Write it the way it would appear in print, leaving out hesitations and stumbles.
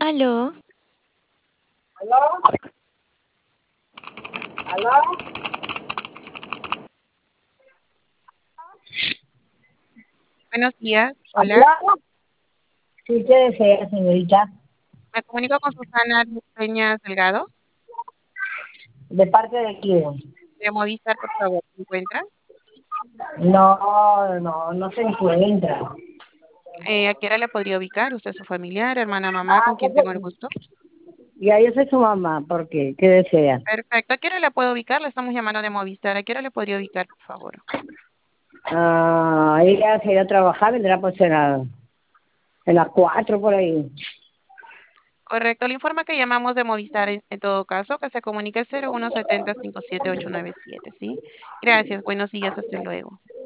Aló, ¿Aló? ¿Aló? buenos días. Hola, ¿Aló? Sí, ¿qué desea, señorita? me comunico con Susana Peñas Delgado ¿De parte de quién? de Movistar, por favor. ¿Se encuentra? No se encuentra. ¿A qué hora le podría ubicar? ¿Usted es su familiar, hermana, mamá, Ah, con quien tengo el gusto? ya yo soy su mamá, ¿por qué? ¿Qué desea? Perfecto. ¿A qué hora le puedo ubicar? Le estamos llamando de Movistar. ¿A qué hora le podría ubicar, por favor? Ah, ella se irá a trabajar, vendrá pues en las 4 por ahí. Correcto. Le informa que llamamos de Movistar en todo caso, que se comunique al 0170 57 897, ¿sí? Gracias. Buenos días. Hasta luego.